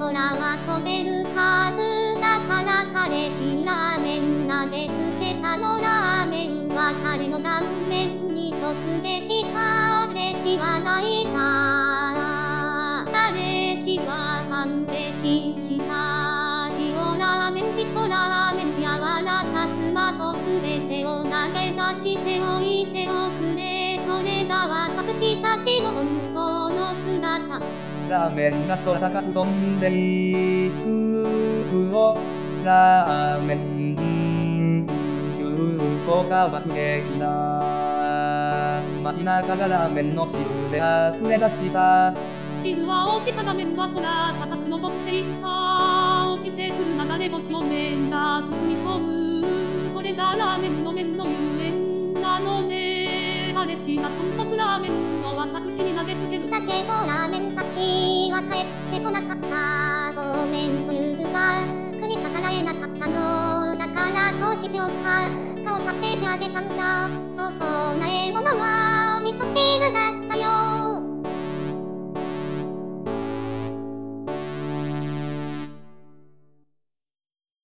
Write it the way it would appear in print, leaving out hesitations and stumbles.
空は飛べるはずだから彼氏ラーメン投げつけたのラーメンは彼の顔面に直撃彼氏は泣いた彼氏は反撃した塩ラーメン味噌ラーメン柔らかスマホすべてを投げ出しておいておくれそれが私たちの本当の姿ラーメンが空高く飛んでいくラーメン急降下爆撃だ街中がラーメンの汁で溢れ出した汁は落ちた画面は空高く登っていった落ちてくる流れ星を麺が包み込むこれがラーメンの麺のゆえんなのね彼氏が豚骨ラーメンを私に投げつけるだけどラーメンたちは帰ってこなかったそうめんとゆずが国逆らえなかったのだからこうしておか顔立ててあげたんだとそんな獲物は